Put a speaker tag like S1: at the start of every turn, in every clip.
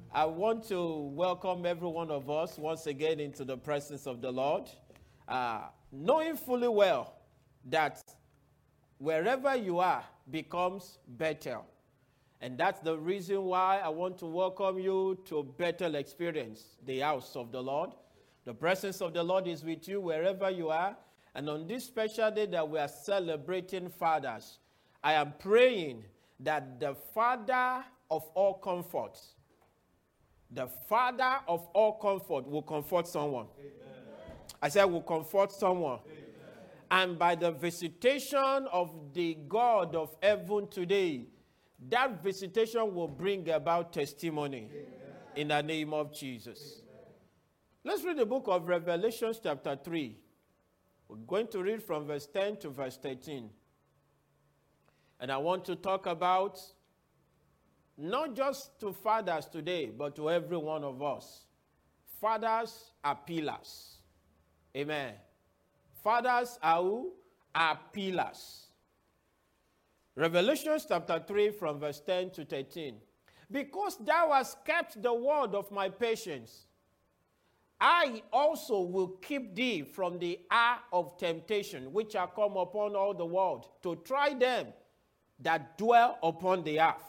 S1: I want to welcome every one of us once again into the presence of the Lord, knowing fully well that wherever you are becomes Bethel. And that's the reason why I want to welcome you to Bethel Experience, the house of the Lord. The presence of the Lord is with you wherever you are. And on this special day that we are celebrating fathers, I am praying that the Father of all comfort, the Father of all comfort will comfort someone. Amen. I said will comfort someone. Amen. And by the visitation of the God of heaven today, that visitation will bring about testimony. Amen. In the name of Jesus. Amen. Let's read the book of Revelation chapter 3. We're going to read from verse 10 to verse 13. And I want to talk about not just to fathers today, but to every one of us. Fathers are pillars. Amen. Fathers are who? Are pillars. Revelation chapter 3 from verse 10 to 13. Because thou hast kept the word of my patience, I also will keep thee from the hour of temptation, which are come upon all the world, to try them that dwell upon the earth.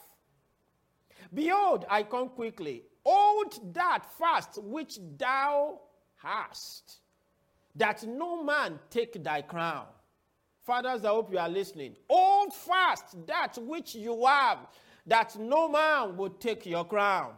S1: Behold, I come quickly. Hold that fast which thou hast, that no man take thy crown. Fathers, I hope you are listening. Hold fast that which you have, that no man will take your crown.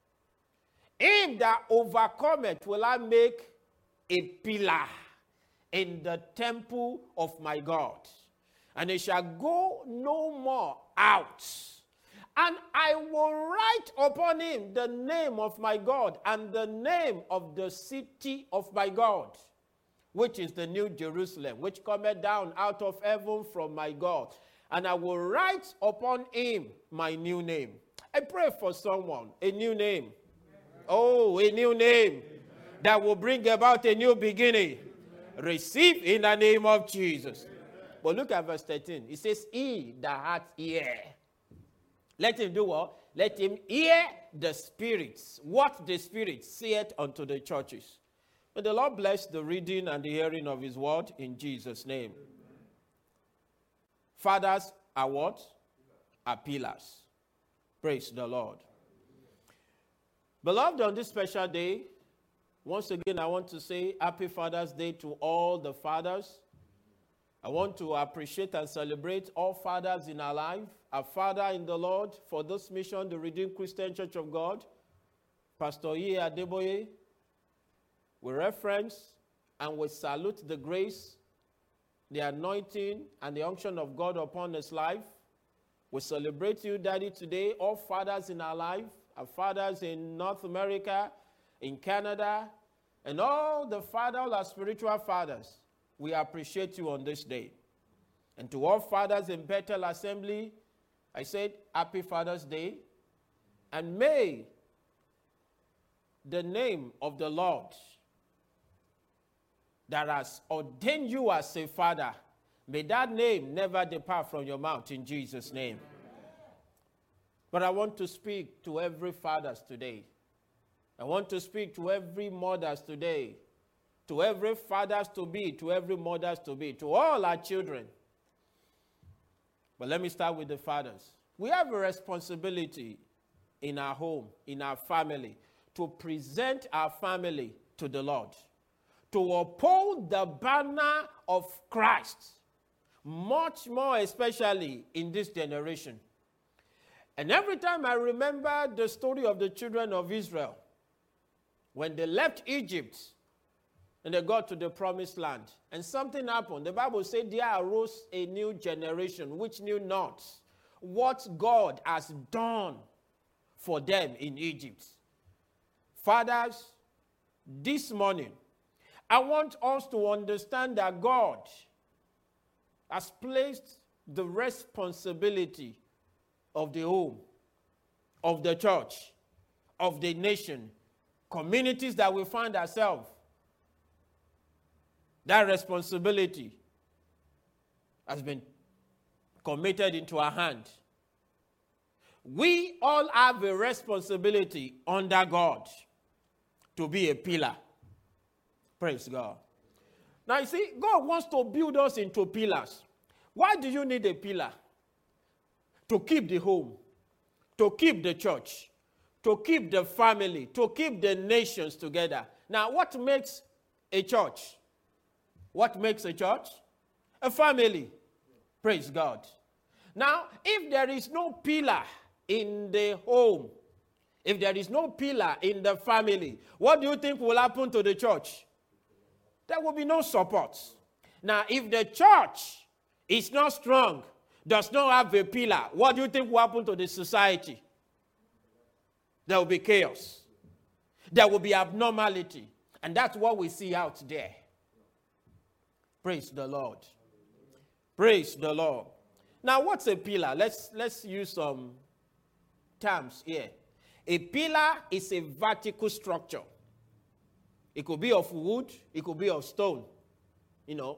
S1: Him that overcometh will I make a pillar in the temple of my God, and it shall go no more out. And I will write upon him the name of my God and the name of the city of my God, which is the new Jerusalem, which cometh down out of heaven from my God. And I will write upon him my new name. I pray for someone, a new name. Oh, a new name that will bring about a new beginning. Receive in the name of Jesus. But look at verse 13. It says, he that hath ear. Let him do what? Let him hear the spirits. What the Spirit saith unto the churches. May the Lord bless the reading and the hearing of his word in Jesus' name. Amen. Fathers are what? Are pillars. Praise the Lord. Beloved, on this special day, once again I want to say Happy Father's Day to all the fathers. I want to appreciate and celebrate all fathers in our life. Our father in the Lord for this mission, the Redeemed Christian Church of God, Pastor Iye Adeboye. We reference and we salute the grace, the anointing, and the unction of God upon his life. We celebrate you, Daddy, today, all fathers in our life, our fathers in North America, in Canada, and all the fathers, all our spiritual fathers. We appreciate you on this day. And to all fathers in Bethel Assembly, I said, Happy Father's Day. And may the name of the Lord that has ordained you as a father, may that name never depart from your mouth in Jesus' name. But I want to speak to every fathers today. I want to speak to every mothers today. To every fathers to be, to every mothers to be, to all our children. But let me start with the fathers. We have a responsibility in our home, in our family, to present our family to the Lord. To uphold the banner of Christ. Much more especially in this generation. And every time I remember the story of the children of Israel, when they left Egypt, and they got to the promised land. And something happened. The Bible said there arose a new generation which knew not what God has done for them in Egypt. Fathers, this morning, I want us to understand that God has placed the responsibility of the home, of the church, of the nation, communities that we find ourselves. That responsibility has been committed into our hand. We all have a responsibility under God to be a pillar. Praise God. Now you see, God wants to build us into pillars. Why do you need a pillar? To keep the home, to keep the church, to keep the family, to keep the nations together. Now, what makes a church? What makes a church? A family. Praise God. Now, if there is no pillar in the home, if there is no pillar in the family, what do you think will happen to the church? There will be no support. Now, if the church is not strong, does not have a pillar, what do you think will happen to the society? There will be chaos. There will be abnormality. And that's what we see out there. Praise the Lord. Praise the Lord. Now, what's a pillar? Let's use some terms here. A pillar is a vertical structure. It could be of wood. It could be of stone. You know.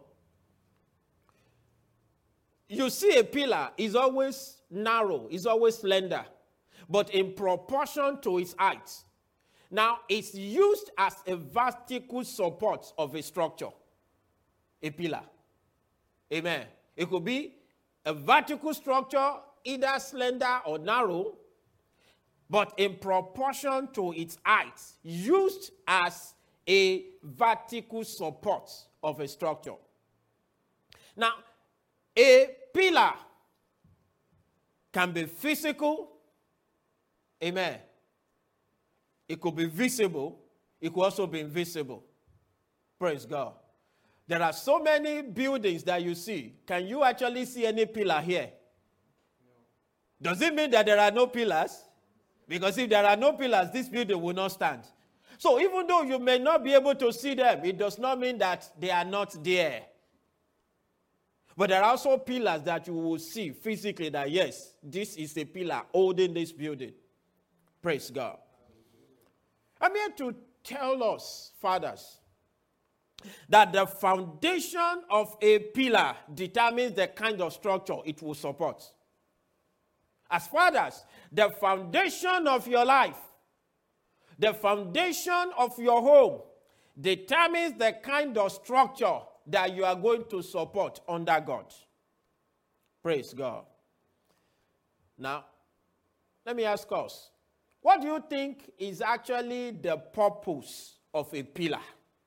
S1: You see a pillar is always narrow. It's always slender. But in proportion to its height. Now, it's used as a vertical support of a structure. A pillar. Amen. It could be a vertical structure, either slender or narrow, but in proportion to its height, used as a vertical support of a structure. Now, a pillar can be physical. Amen. It could be visible. It could also be invisible. Praise God. There are so many buildings that you see. Can you actually see any pillar here? No. Does it mean that there are no pillars? Because if there are no pillars, this building will not stand. So even though you may not be able to see them, it does not mean that they are not there. But there are also pillars that you will see physically that, yes, this is a pillar holding this building. Praise God. I'm here to tell us, fathers, that the foundation of a pillar determines the kind of structure it will support. As fathers, the foundation of your life, the foundation of your home determines the kind of structure that you are going to support under God. Praise God. Now, let me ask us, what do you think is actually the purpose of a pillar?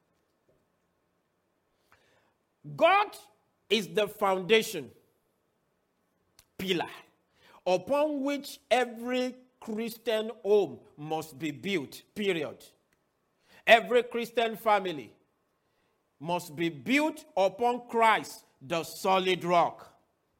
S1: God is the foundation, pillar, upon which every Christian home must be built, period. Every Christian family must be built upon Christ, the solid rock.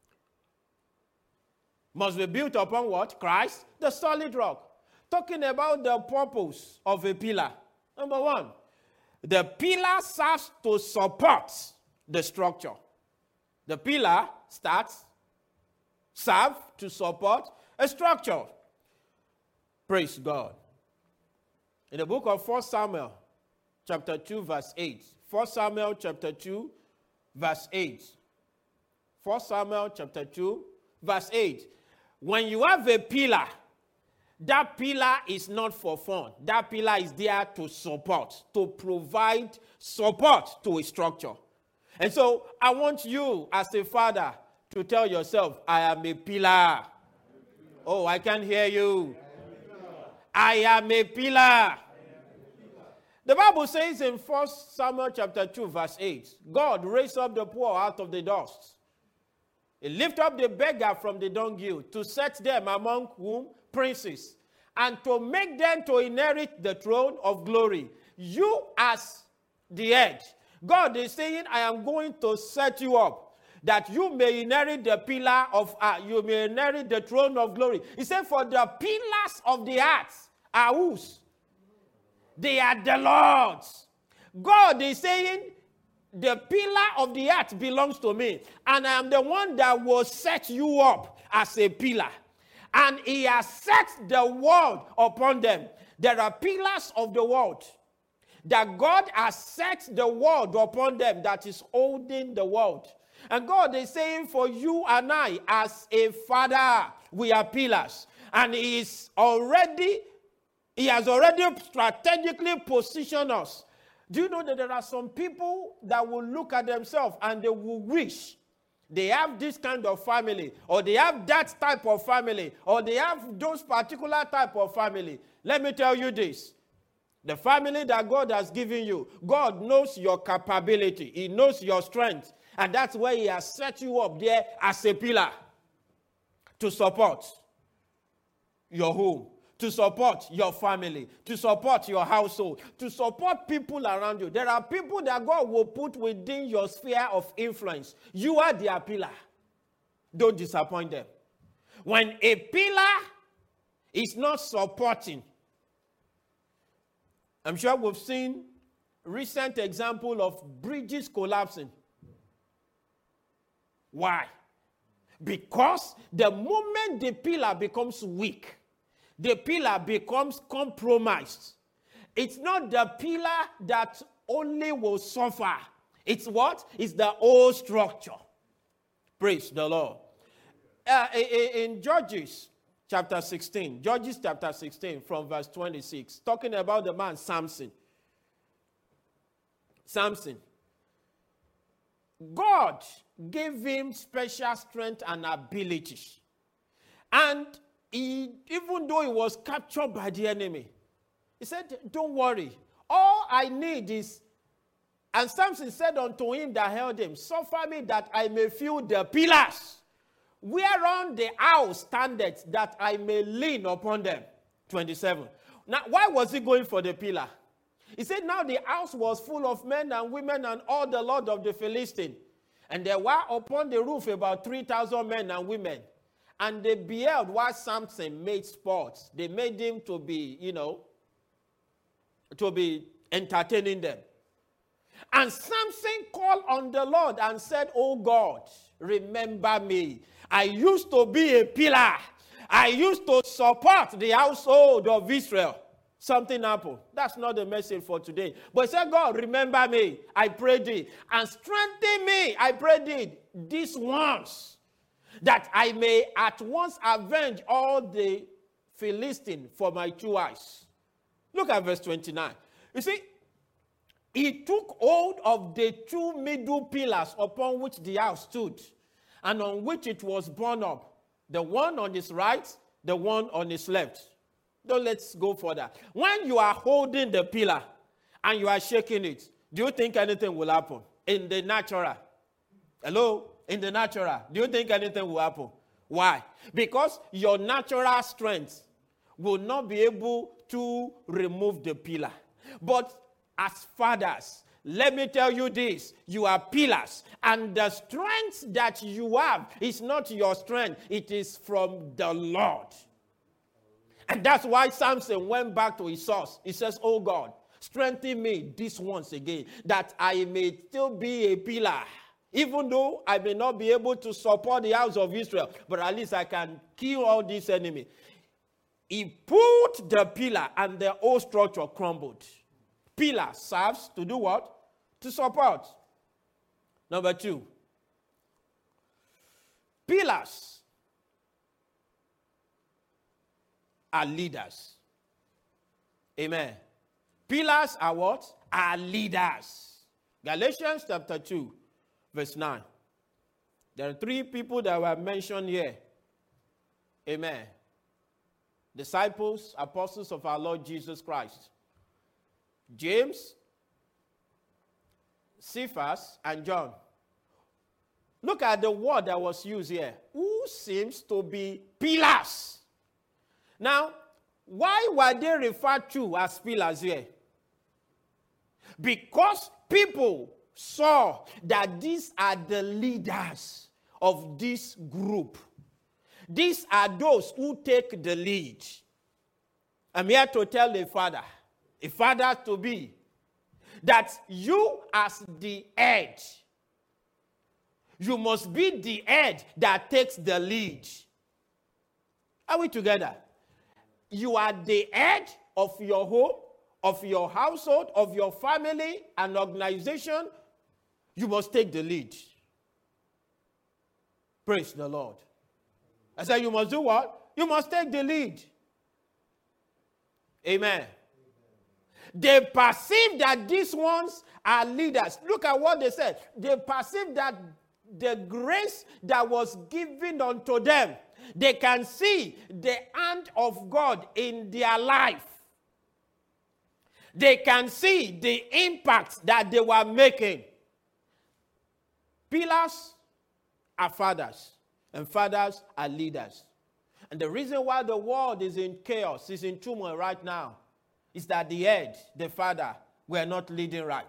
S1: Must be built upon what? Christ, the solid rock. Talking about the purpose of a pillar. Number one, the pillar serves to support the structure. The pillar serves to support a structure. Praise God. In the book of 1 Samuel, chapter 2, verse 8. 1 Samuel, chapter 2, verse 8. 1 Samuel, chapter 2, verse 8. When you have a pillar, that pillar is not for fun. That pillar is there to support, to provide support to a structure. And so I want you as a father to tell yourself, I am a pillar. Oh, I can't hear you. I am a pillar. The Bible says in 1 Samuel chapter 2 verse 8, God raised up the poor out of the dust. He lifted up the beggar from the dunghill to set them among whom? Princes. And to make them to inherit the throne of glory. You as the head. God is saying, I am going to set you up that you may inherit the pillar of you may inherit the throne of glory. He said, for the pillars of the earth are whose? They are the Lord's. God is saying, the pillar of the earth belongs to me, and I am the one that will set you up as a pillar. And he has set the world upon them. There are pillars of the world that God has set the world upon them, that is holding the world. And God is saying, for you and I, as a father, we are pillars. And he has already strategically positioned us. Do you know that there are some people that will look at themselves and they will wish they have this kind of family, or they have that type of family, or they have those particular type of family? Let me tell you this. The family that God has given you, God knows your capability. He knows your strength. And that's why he has set you up there as a pillar to support your home, to support your family, to support your household, to support people around you. There are people that God will put within your sphere of influence. You are their pillar. Don't disappoint them. When a pillar is not supporting, I'm sure we've seen recent example of bridges collapsing. Why? Because the moment the pillar becomes weak, the pillar becomes compromised. It's not the pillar that only will suffer. It's what? It's the whole structure. Praise the Lord. In Judges chapter 16, from verse 26, talking about the man Samson. God gave him special strength and ability. And even though he was captured by the enemy, he said, don't worry. All I need is, and Samson said unto him that held him, suffer me that I may feel the pillars whereon the house standeth, that I may lean upon them. 27. Now, why was he going for the pillar? He said, now the house was full of men and women and all the Lord of the Philistines. And there were upon the roof about 3,000 men and women. And they beheld while Samson made sports. They made him to be, to be entertaining them. And Samson called on the Lord and said, oh God, remember me. I used to be a pillar. I used to support the household of Israel. Something happened. That's not the message for today. But he said, God, remember me. I pray thee. And strengthen me. I pray thee this once, that I may at once avenge all the Philistines for my two eyes. Look at verse 29. You see, he took hold of the two middle pillars upon which the house stood, and on which it was borne up, the one on his right, the one on his left. Don't let's go further. When you are holding the pillar and you are shaking it, do you think anything will happen? In the natural. Hello? In the natural. Do you think anything will happen? Why? Because your natural strength will not be able to remove the pillar. But as fathers, let me tell you this, you are pillars, and the strength that you have is not your strength, it is from the Lord. And that's why Samson went back to his source. He says, oh God, strengthen me this once again, that I may still be a pillar. Even though I may not be able to support the house of Israel, but at least I can kill all these enemies. He put the pillar and the whole structure crumbled. Pillar serves to do what? To support. Number 2. Pillars are leaders. Amen. Pillars are what? Are leaders. Galatians chapter 2, verse 9. There are 3 people that were mentioned here. Amen. Disciples, apostles of our Lord Jesus Christ. James, Cephas, and John. Look at the word that was used here. Who seems to be pillars? Now, why were they referred to as pillars here? Because people saw that these are the leaders of this group. These are those who take the lead. I'm here to tell a father to be, that you as the head, you must be the head that takes the lead. Are we together? You are the head of your home, of your household, of your family and organization. You must take the lead. Praise the Lord. I said you must do what? You must take the lead. Amen. They perceive that these ones are leaders. Look at what they said. They perceive that the grace that was given unto them, they can see the hand of God in their life. They can see the impact that they were making. Pillars are fathers, and fathers are leaders. And the reason why the world is in chaos, is in turmoil right now, is that the head, the father, were not leading right.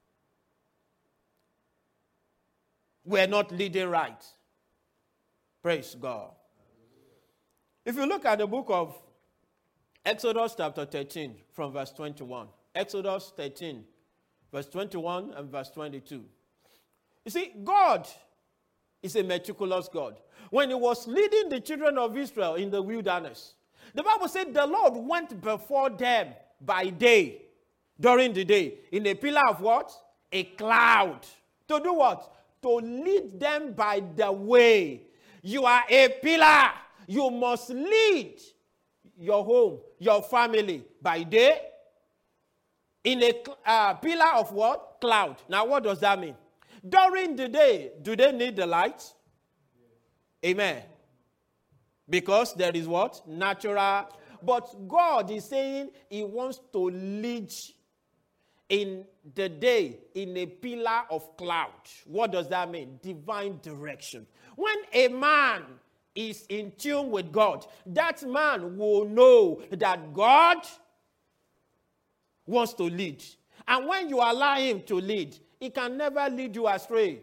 S1: We're not leading right. Praise God. If you look at the book of Exodus chapter 13 from verse 21. Exodus 13 verse 21 and verse 22. You see, God is a meticulous God. When he was leading the children of Israel in the wilderness, the Bible said the Lord went before them by day, during the day, in a pillar of what? A cloud. To do what? To lead them by the way. You are a pillar. You must lead your home, your family by day, in a pillar of what? Cloud. Now, what does that mean? During the day, do they need the light? Amen. Because there is what? Natural. But God is saying he wants to lead in the day in a pillar of cloud. What does that mean? Divine direction. When a man is in tune with God, that man will know that God wants to lead. And when you allow him to lead, he can never lead you astray.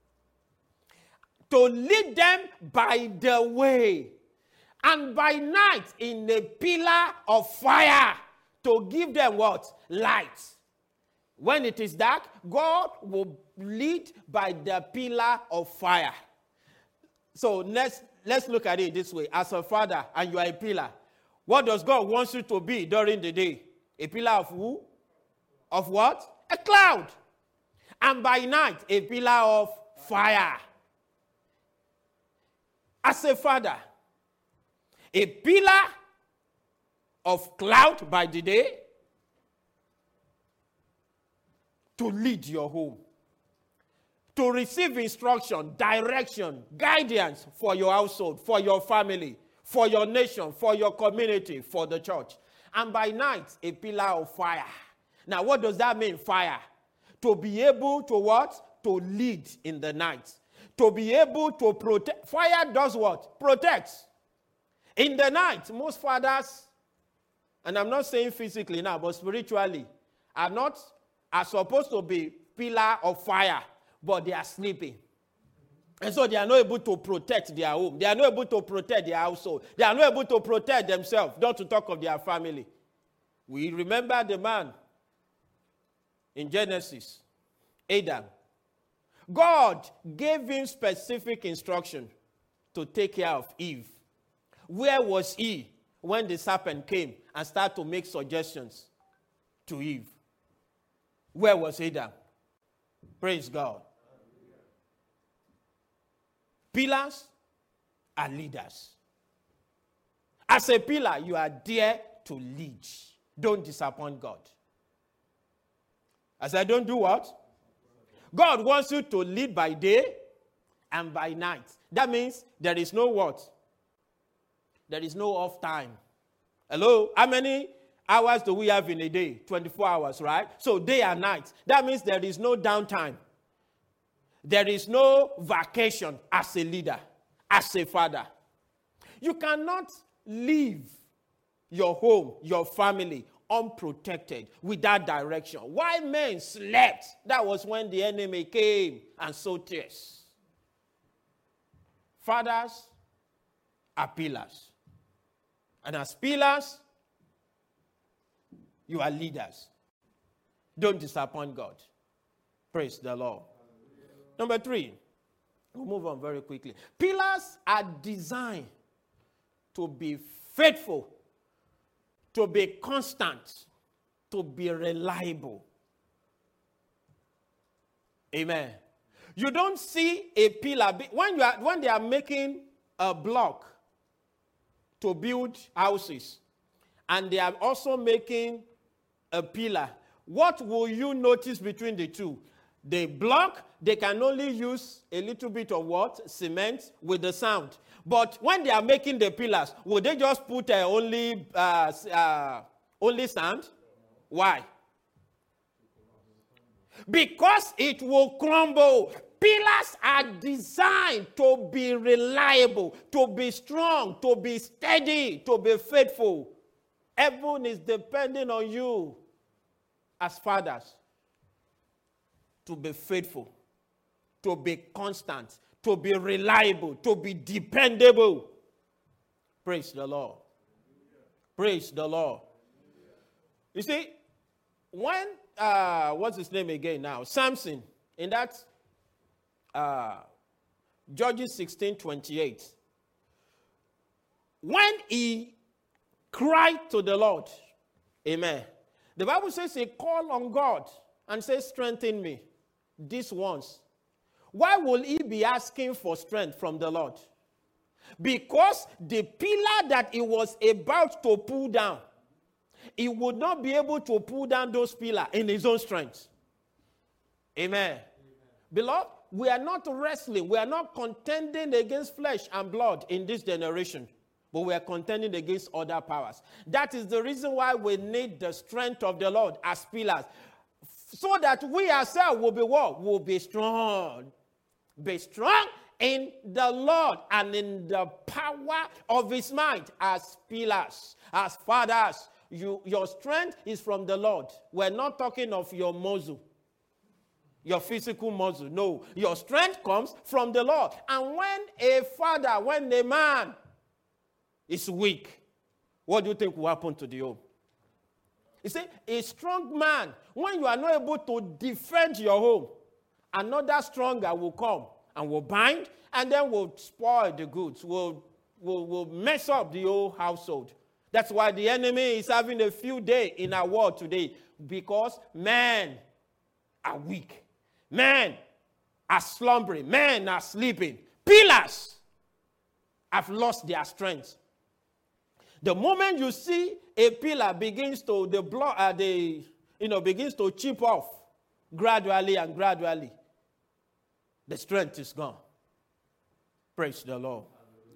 S1: To lead them by the way. And by night in a pillar of fire to give them what? Light. When it is dark, God will lead by the pillar of fire. So let's look at it this way. As a father and you are a pillar, what does God want you to be during the day? A pillar of who? Of what? A cloud. And by night, a pillar of fire. As a father, a pillar of cloud by the day to lead your home, to receive instruction, direction, guidance for your household, for your family, for your nation, for your community, for the church. And by night, a pillar of fire. Now, what does that mean, fire? To be able to what? To lead in the night. To be able to protect. Fire does what? Protects. In the night, most fathers, and I'm not saying physically now, but spiritually, are supposed to be pillar of fire, but they are sleeping. And so they are not able to protect their home. They are not able to protect their household. They are not able to protect themselves, not to talk of their family. We remember the man in Genesis, Adam. God gave him specific instruction to take care of Eve. Where was he when the serpent came and started to make suggestions to Eve? Where was Adam? Praise God. Pillars are leaders. As a pillar, you are there to lead. Don't disappoint God. I said, don't do what? God wants you to lead by day and by night. That means there is no what? There is no off time. Hello? How many hours do we have in a day? 24 hours, right? So day and night. That means there is no downtime. There is no vacation as a leader, as a father. You cannot leave your home, your family, unprotected without direction. While men slept, that was when the enemy came and sowed tears. Fathers are pillars. And as pillars, you are leaders. Don't disappoint God. Praise the Lord. Number 3, we'll move on very quickly. Pillars are designed to be faithful, to be constant, to be reliable. Amen. You don't see a pillar when they are making a block to build houses, and they are also making a pillar, what will you notice between the two? The block, they can only use a little bit of what? Cement with the sand. But when they are making the pillars, will they just put only sand? Why? Because it will crumble. Pillars are designed to be reliable, to be strong, to be steady, to be faithful. Heaven is depending on you as fathers to be faithful, to be constant, to be reliable, to be dependable. Praise the Lord. Praise the Lord. You see, when, what's his name again now? Samson, in that Judges 16:28, when he cried to the Lord, amen, the Bible says he called on God and says, strengthen me this once. Why will he be asking for strength from the Lord? Because the pillar that he was about to pull down, he would not be able to pull down those pillars in his own strength. Amen. Amen. Beloved, we are not wrestling. We are not contending against flesh and blood in this generation, but we are contending against other powers. That is the reason why we need the strength of the Lord as pillars, so that we ourselves will be what? Will be strong. Be strong in the Lord and in the power of his might as pillars, as fathers. Your strength is from the Lord. We're not talking of your muscle, your physical muscle. No, your strength comes from the Lord. And when a father, when a man is weak, what do you think will happen to the home? You see, a strong man, when you are not able to defend your home, another stronger will come and will bind, and then will spoil the goods, will mess up the whole household. That's why the enemy is having a field day in our world today, because men are weak. Men are slumbering. Men are sleeping. Pillars have lost their strength. The moment you see a pillar begins to begins to chip off gradually and gradually, the strength is gone. Praise the Lord.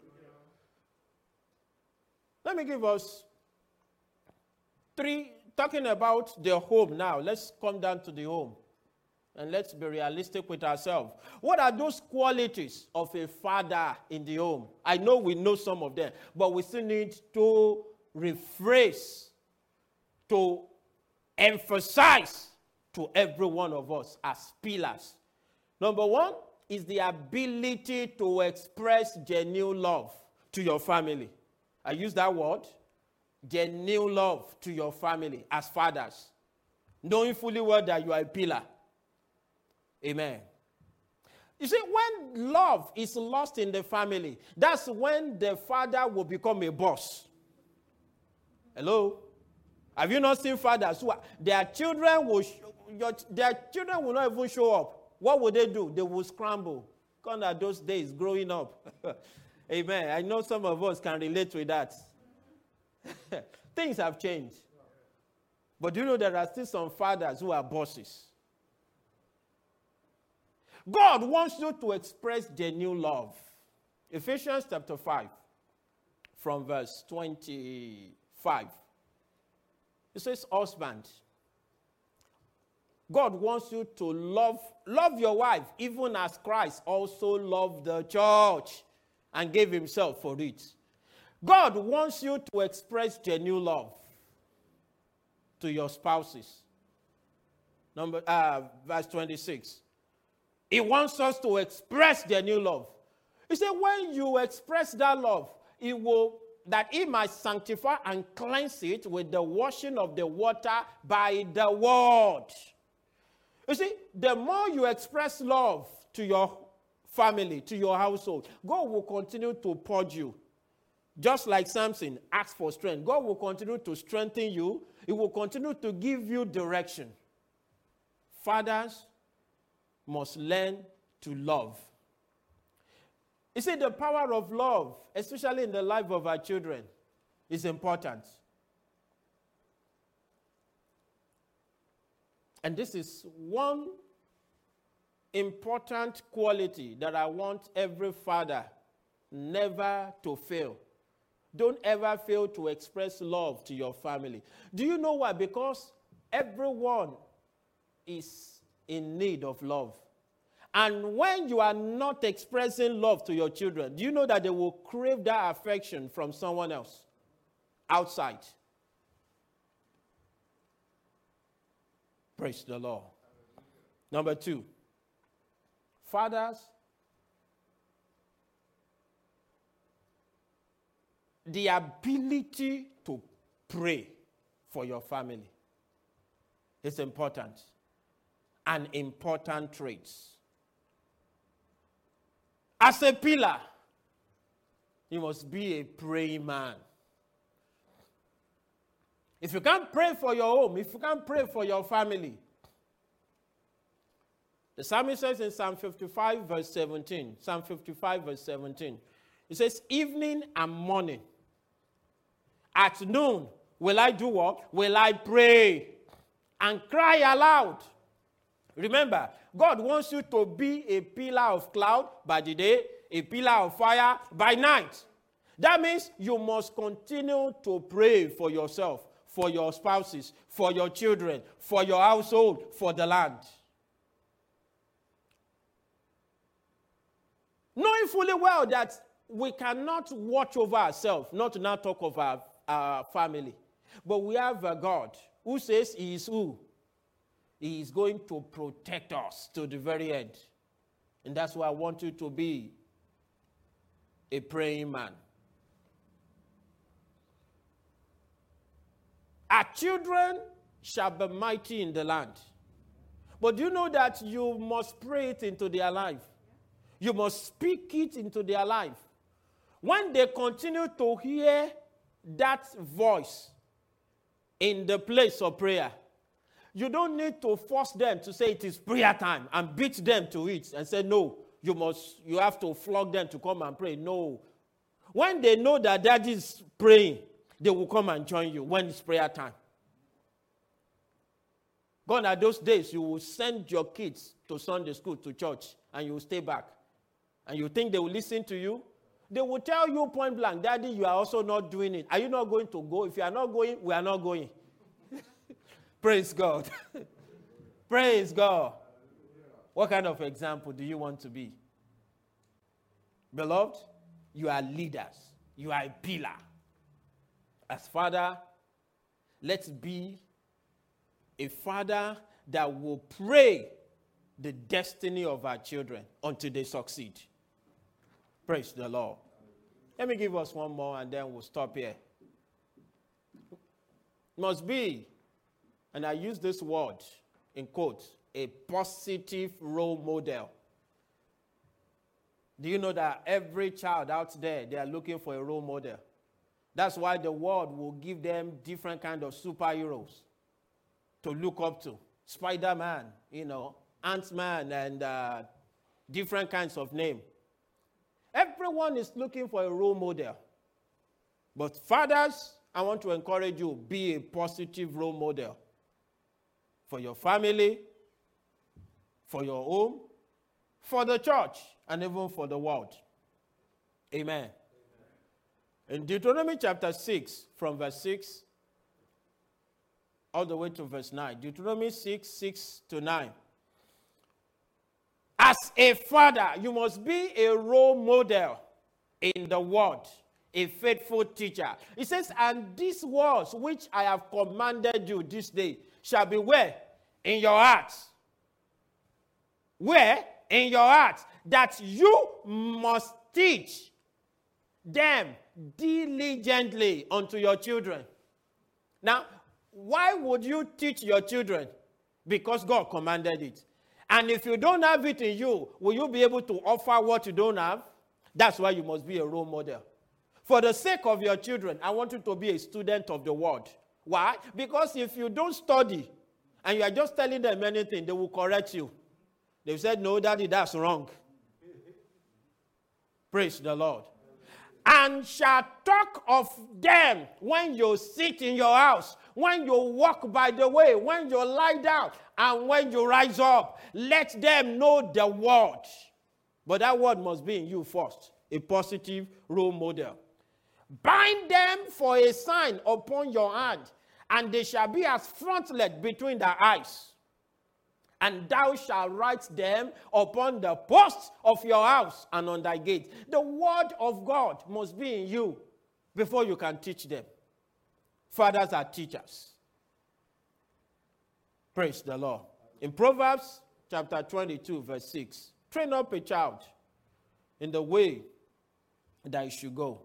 S1: Let me give us three, talking about the home now. Let's come down to the home. And let's be realistic with ourselves. What are those qualities of a father in the home? I know we know some of them, but we still need to rephrase, to emphasize to every one of us as pillars. Number one is the ability to express genuine love to your family. I use that word, genuine love to your family as fathers, knowing fully well that you are a pillar. Amen. You see, when love is lost in the family, that's when the father will become a boss. Hello? Have you not seen fathers who their children will not even show up? What will they do? They will scramble. Gone are those days growing up. Amen. I know some of us can relate with that. Things have changed. But do you know there are still some fathers who are bosses? God wants you to express genuine love. Ephesians chapter 5, from verse 25. It says, husband, God wants you to love your wife, even as Christ also loved the church and gave himself for it. God wants you to express genuine love to your spouses. Verse 26. He wants us to express genuine love. He said, when you express that love, that he might sanctify and cleanse it with the washing of the water by the word. You see, the more you express love to your family, to your household, God will continue to purge you. Just like Samson asked for strength, God will continue to strengthen you. He will continue to give you direction. Fathers must learn to love. You see, the power of love, especially in the life of our children, is important. And this is one important quality that I want every father never to fail. Don't ever fail to express love to your family. Do you know why? Because everyone is in need of love. And when you are not expressing love to your children, do you know that they will crave that affection from someone else outside? Praise the Lord. Number 2, fathers, the ability to pray for your family is important. An important trait. As a pillar, you must be a praying man. If you can't pray for your home, if you can't pray for your family, the psalmist says in Psalm 55 verse 17, Psalm 55 verse 17, it says, evening and morning, at noon, will I do what? Will I pray and cry aloud. Remember, God wants you to be a pillar of cloud by the day, a pillar of fire by night. That means you must continue to pray for yourself, for your spouses, for your children, for your household, for the land. Knowing fully well that we cannot watch over ourselves, not to now talk of our family. But we have a God who says he is who? He is going to protect us to the very end. And that's why I want you to be a praying man. Our children shall be mighty in the land. But do you know that you must pray it into their life? You must speak it into their life. When they continue to hear that voice in the place of prayer, you don't need to force them to say it is prayer time and beat them to it and say, no, you have to flog them to come and pray. No. When they know that daddy is praying, they will come and join you when it's prayer time. Gone are those days you will send your kids to Sunday school, to church, and you will stay back. And you think they will listen to you? They will tell you point blank, Daddy, you are also not doing it. Are you not going to go? If you are not going, we are not going. Praise God. Praise God. What kind of example do you want to be? Beloved, you are leaders. You are a pillar. As father, let's be a father that will pray the destiny of our children until they succeed. Praise the Lord. Let me give us one more and then we'll stop here. Must be, and I use this word in quotes, a positive role model. Do you know that every child out there, they are looking for a role model? That's why the world will give them different kind of superheroes to look up to. Spider-Man, Ant-Man, and different kinds of names. Everyone is looking for a role model. But fathers, I want to encourage you, be a positive role model for your family, for your home, for the church, and even for the world. Amen. In Deuteronomy chapter 6, from verse 6 all the way to verse 9. Deuteronomy 6, 6 to 9. As a father, you must be a role model in the word, a faithful teacher. It says, and these words which I have commanded you this day shall be where? In your hearts. Where? In your hearts. That you must teach them diligently unto your children. Now, why would you teach your children? Because God commanded it. And if you don't have it in you, will you be able to offer what you don't have? That's why you must be a role model. For the sake of your children, I want you to be a student of the word. Why? Because if you don't study and you are just telling them anything, they will correct you. They said, no, Daddy, that's wrong. Praise the Lord. and shall talk of them when you sit in your house, when you walk by the way, when you lie down, and when you rise up. Let them know the word. But that word must be in you first, a positive role model. Bind them for a sign upon your hand, and they shall be as frontlet between the eyes. And thou shalt write them upon the posts of your house and on thy gate. The word of God must be in you before you can teach them. Fathers are teachers. Praise the Lord. In Proverbs chapter 22, verse 6, train up a child in the way that he should go.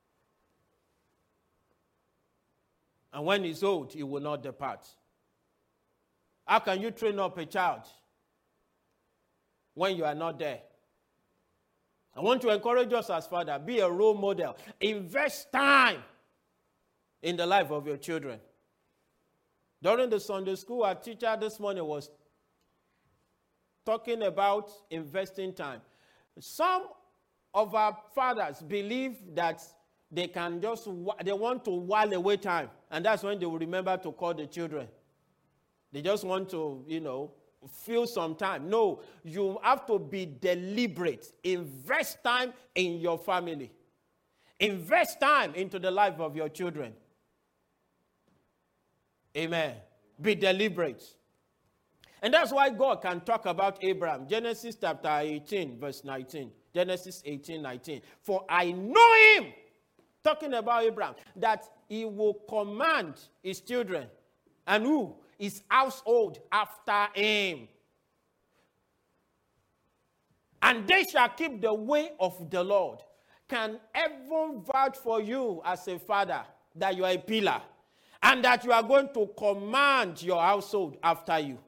S1: And when he's old, he will not depart. How can you train up a child when you are not there? I want to encourage us as father, be a role model. Invest time in the life of your children. During the Sunday school, our teacher this morning was talking about investing time. Some of our fathers believe that they want to while away time, and that's when they will remember to call the children. They just want to, fill some time. No, you have to be deliberate. Invest time in your family. Invest time into the life of your children. Amen. Be deliberate. And that's why God can talk about Abraham. Genesis chapter 18, verse 19. Genesis 18, 19. For I know him, talking about Abraham, that he will command his children. And who? His household after him. And they shall keep the way of the Lord. Can heaven vouch for you as a father that you are a pillar and that you are going to command your household after you?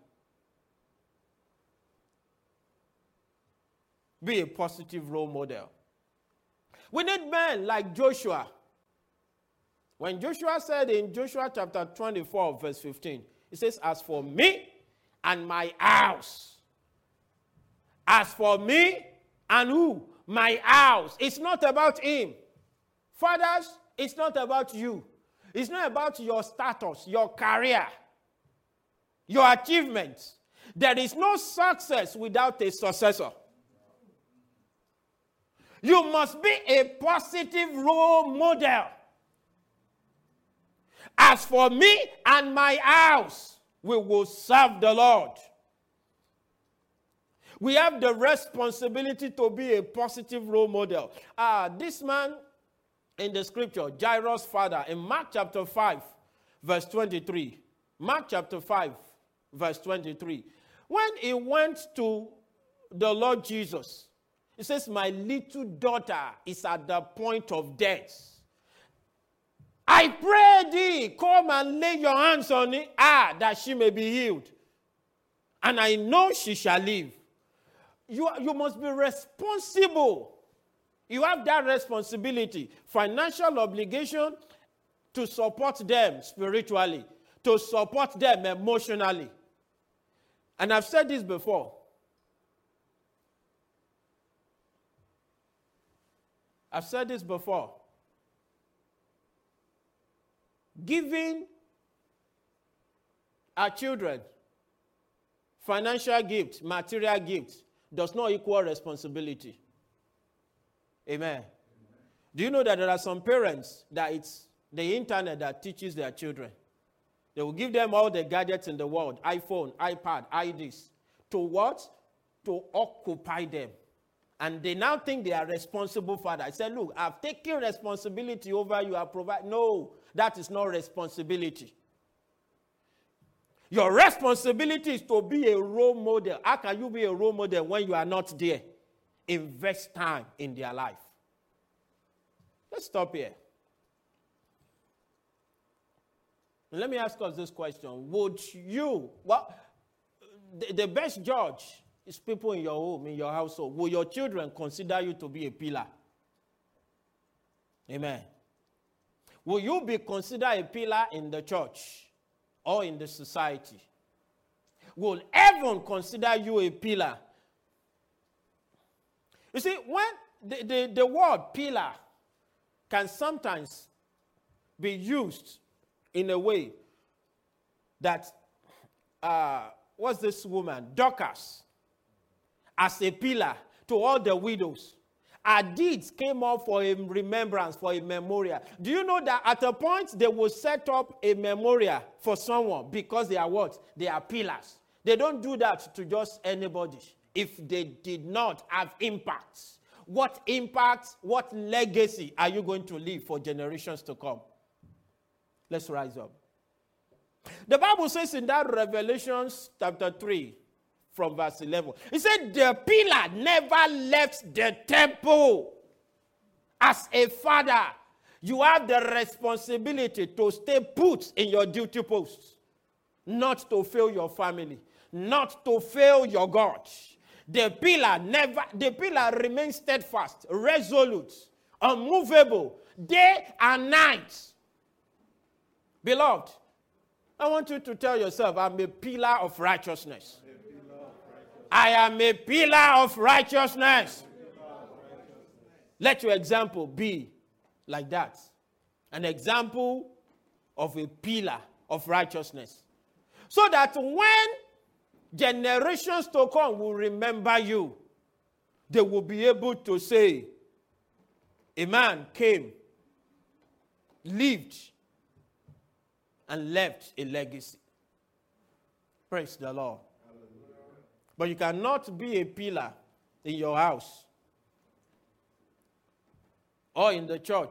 S1: Be a positive role model. We need men like Joshua. When Joshua said in Joshua chapter 24, verse 15, he says, as for me and my house. As for me and who? My house. It's not about him. Fathers, it's not about you. It's not about your status, your career, your achievements. There is no success without a successor. You must be a positive role model. As for me and my house, we will serve the Lord. We have the responsibility to be a positive role model. This man in the scripture, Jairus' father, in Mark chapter 5, verse 23. Mark chapter 5, verse 23. When he went to the Lord Jesus, he says, my little daughter is at the point of death. I pray thee, come and lay your hands on it, that she may be healed. And I know she shall live. You must be responsible. You have that responsibility, financial obligation to support them spiritually, to support them emotionally. And I've said this before. Giving our children financial gifts, material gifts, does not equal responsibility. Amen. Do you know that there are some parents that it's the internet that teaches their children? They will give them all the gadgets in the world, iPhone, iPad, iDis. To what? To occupy them. And they now think they are responsible for that. I said, look, I've taken responsibility over you. I provide. No, that is not responsibility. Your responsibility is to be a role model. How can you be a role model when you are not there? Invest time in their life. Let's stop here. Let me ask us this question. Would you, the best judge is people in your home, in your household. Will your children consider you to be a pillar? Amen. Will you be considered a pillar in the church or in the society? Will everyone consider you a pillar? You see, when the word pillar can sometimes be used in a way that, what's this woman? Dorcas, as a pillar to all the widows. Her deeds came up for a remembrance, for a memorial. Do you know that at a point they will set up a memorial for someone because they are what? They are pillars. They don't do that to just anybody if they did not have impacts. What impact, what legacy are you going to leave for generations to come? Let's rise up. The Bible says in that Revelation chapter 3, from verse 11, it said the pillar never left the temple. As a father, you have the responsibility to stay put in your duty posts, not to fail your family, not to fail your God. The pillar remains steadfast, resolute, unmovable, day and night. Beloved, I want you to tell yourself, I'm a pillar of righteousness. I am a pillar of righteousness. Let your example be like that. An example of a pillar of righteousness. So that when generations to come will remember you, they will be able to say, a man came, lived, and left a legacy. Praise the Lord. But you cannot be a pillar in your house or in the church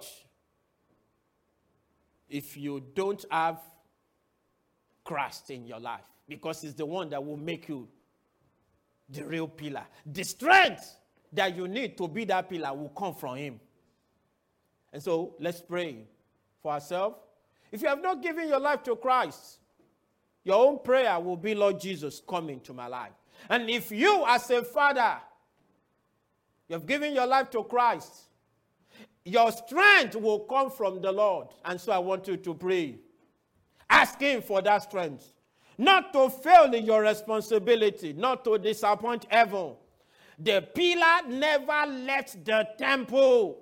S1: if you don't have Christ in your life, because it's the one that will make you the real pillar. The strength that you need to be that pillar will come from him. And so let's pray for ourselves. If you have not given your life to Christ, your own prayer will be, Lord Jesus, come into my life. And if you, as a father, you have given your life to Christ, your strength will come from the Lord. And so I want you to pray. Ask him for that strength. Not to fail in your responsibility, not to disappoint heaven. The pillar never left the temple.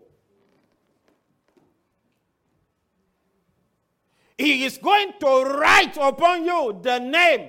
S1: He is going to write upon you the name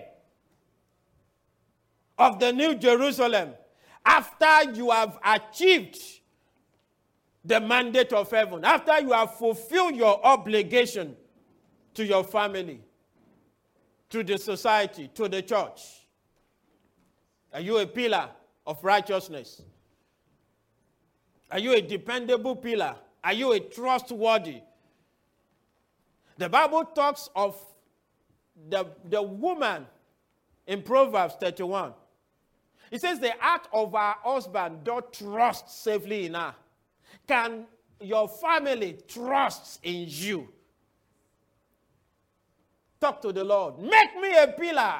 S1: of the New Jerusalem after you have achieved the mandate of heaven, after you have fulfilled your obligation to your family, to the society, to the church. Are you a pillar of righteousness? Are you a dependable pillar? Are you a trustworthy? The Bible talks of the woman in Proverbs 31. It says the heart of her husband doth trust safely in her. Can your family trust in you? Talk to the Lord. Make me a pillar.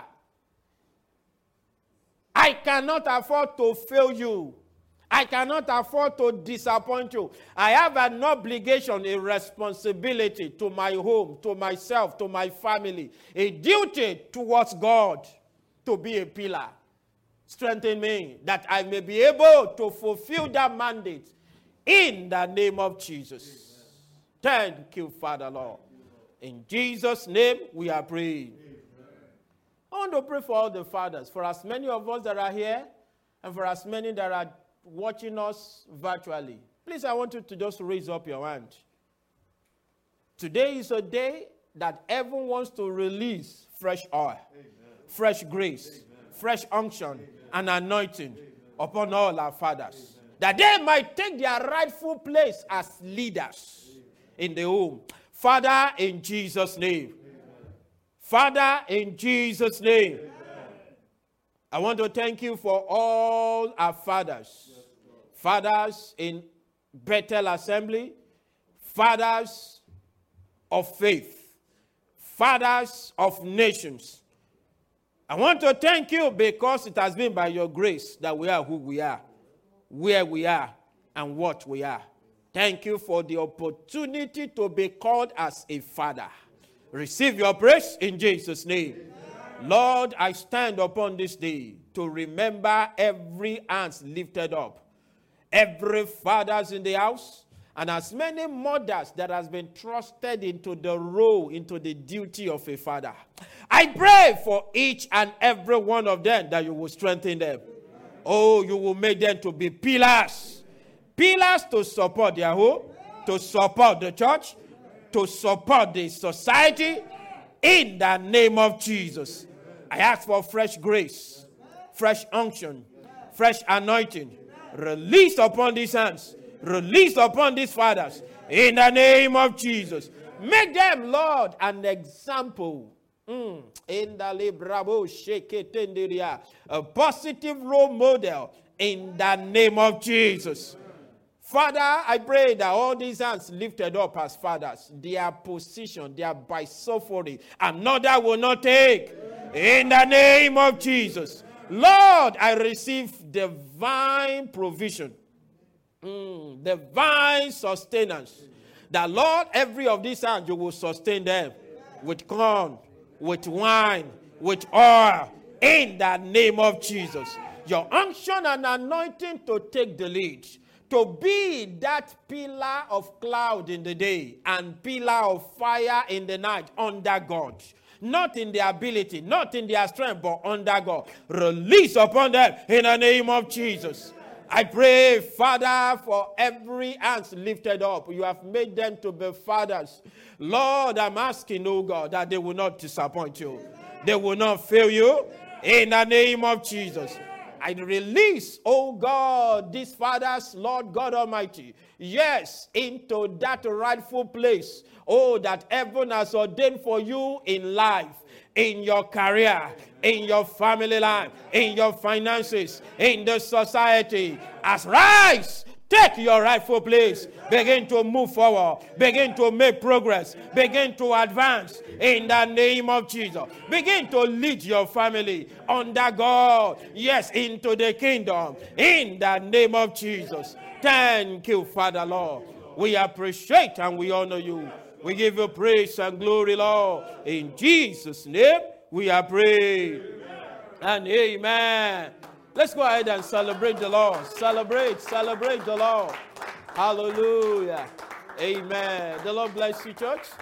S1: I cannot afford to fail you. I cannot afford to disappoint you. I have an obligation, a responsibility to my home, to myself, to my family, a duty towards God to be a pillar. Strengthen me that I may be able to fulfill that mandate in the name of Jesus. Thank you, Father Lord. In Jesus' name we are praying. I want to pray for all the fathers, for as many of us that are here, and for as many that are watching us virtually. Please, I want you to just raise up your hand. Today is a day that heaven wants to release fresh oil, fresh grace, fresh unction, and anointing upon all our fathers, that they might take their rightful place as leaders in the home. Father, in Jesus' name. Father, in Jesus' name. I want to thank you for all our fathers. Fathers in Bethel Assembly, fathers of faith, fathers of nations. I want to thank you because it has been by your grace that we are who we are, where we are, and what we are. Thank you for the opportunity to be called as a father. Receive your praise in Jesus' name. Amen. Lord, I stand upon this day to remember every hand lifted up. Every fathers in the house, And as many mothers that has been trusted into the role, into the duty of a father, I pray for each and every one of them that you will strengthen them. Oh, you will make them to be pillars. Pillars to support their home, to support the church, to support the society. In the name of Jesus, I ask for fresh grace, fresh unction, fresh anointing. Release upon these hands. Release upon these fathers in the name of Jesus. Make them, Lord, an example. In the Librabo Sheketendiria, a positive role model in the name of Jesus. Father, I pray that all these hands lifted up as fathers, their position, their bisophory, another will not take. In the name of Jesus. Lord, I receive divine provision. Divine sustenance. That Lord, every of these hands you will sustain them with corn, with wine, with oil, in the name of Jesus. Your unction and anointing to take the lead, to be that pillar of cloud in the day and pillar of fire in the night under God. Not in their ability, not in their strength, but under God. Release upon them in the name of Jesus. I pray, Father, for every hand lifted up. You have made them to be fathers. Lord, I'm asking, oh God, that they will not disappoint you. They will not fail you. In the name of Jesus. I release, oh God, these fathers, Lord God Almighty, yes, into that rightful place, oh, that heaven has ordained for you in life, in your career, in your family life, in your finances, in the society. As rise, take your rightful place. Begin to move forward. Begin to make progress. Begin to advance in the name of Jesus. Begin to lead your family under God. Yes, into the kingdom. In the name of Jesus. Thank you, Father, Lord. We appreciate and we honor you. We give you praise and glory, Lord. In Jesus' name, we are praying. And amen. Let's go ahead and celebrate the Lord. Celebrate the Lord. Hallelujah. Amen. The Lord bless you, church.